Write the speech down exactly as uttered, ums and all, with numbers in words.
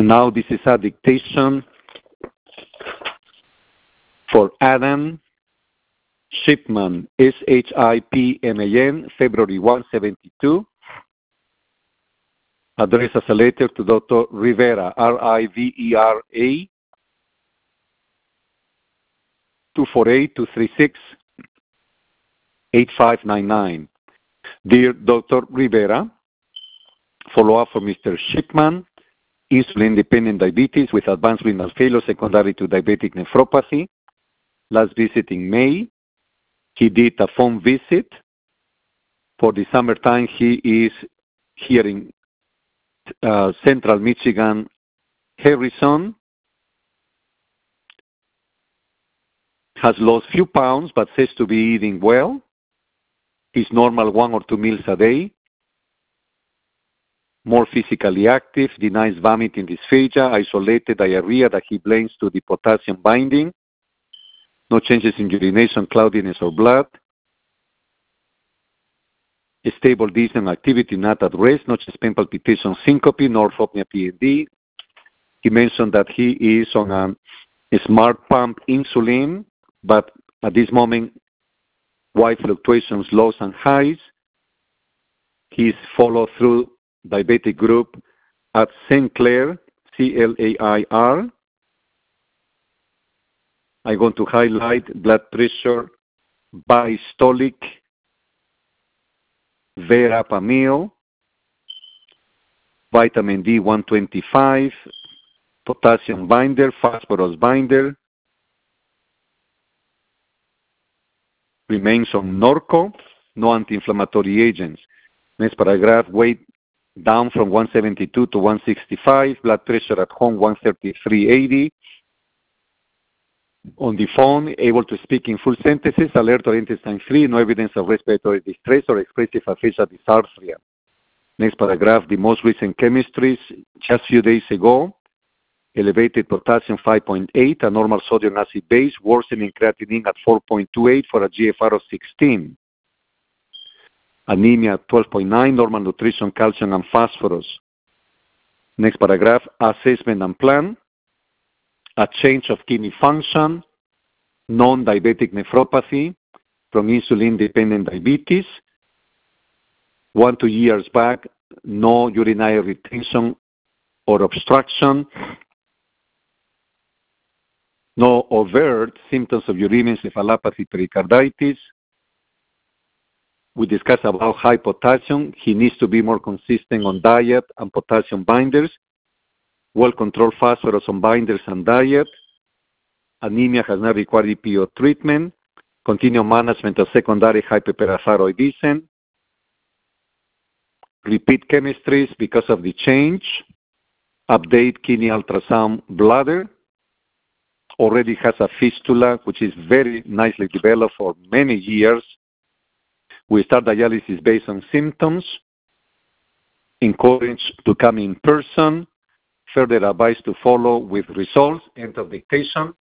Now this is a dictation for Adam Shipman, S H I P M A N, February first, seventy-two. Addressed as a letter to Doctor Rivera, R I V E R A, two four eight, two three six, eight five nine nine. Dear Doctor Rivera, follow-up for Mister Shipman, insulin-dependent diabetes with advanced renal failure secondary to diabetic nephropathy. Last visit in May. He did a phone visit. For the summertime, he is here in uh, Central Michigan, Harrison. Has lost few pounds, but says to be eating well. Is normal one or two meals a day. More physically active, denies vomiting, dysphagia, isolated diarrhea that he blames to the potassium binding. No changes in urination, cloudiness, or blood. A stable, decent activity, not at rest, no chest pain, palpitation, syncope, nor orthopnea, P N D. He mentioned that he is on a, a smart pump insulin, but at this moment, wide fluctuations, lows and highs. He's followed through diabetic group at Saint Clair, C L A I R. I'm going to highlight blood pressure, biastolic, verapamil, vitamin D one twenty-five, potassium binder, phosphorus binder. Remains on Norco, no anti-inflammatory agents. Next paragraph, weight down from one seventy-two to one sixty-five, blood pressure at home one thirty-three eighty. On the phone, able to speak in full sentences, alert or intestine free, no evidence of respiratory distress or expressive aphasia dysarthria. Next paragraph, the most recent chemistries, just a few days ago, elevated potassium five point eight, a normal sodium acid base, worsening creatinine at four point two eight for a G F R of sixteen. Anemia at twelve point nine, normal nutrition, calcium, and phosphorus. Next paragraph, assessment and plan. A change of kidney function, non-diabetic nephropathy from insulin-dependent diabetes. One, two years back, no urinary retention or obstruction. No overt symptoms of uremic encephalopathy, pericarditis. We discussed about high potassium. He needs to be more consistent on diet and potassium binders. Well-controlled phosphorus on binders and diet. Anemia has not required E P O treatment. Continued management of secondary hyperparathyroidism. Repeat chemistries because of the change. Update kidney ultrasound bladder. Already has a fistula, which is very nicely developed for many years. We start dialysis based on symptoms. Encouraged to come in person. Further advice to follow with results. End of dictation.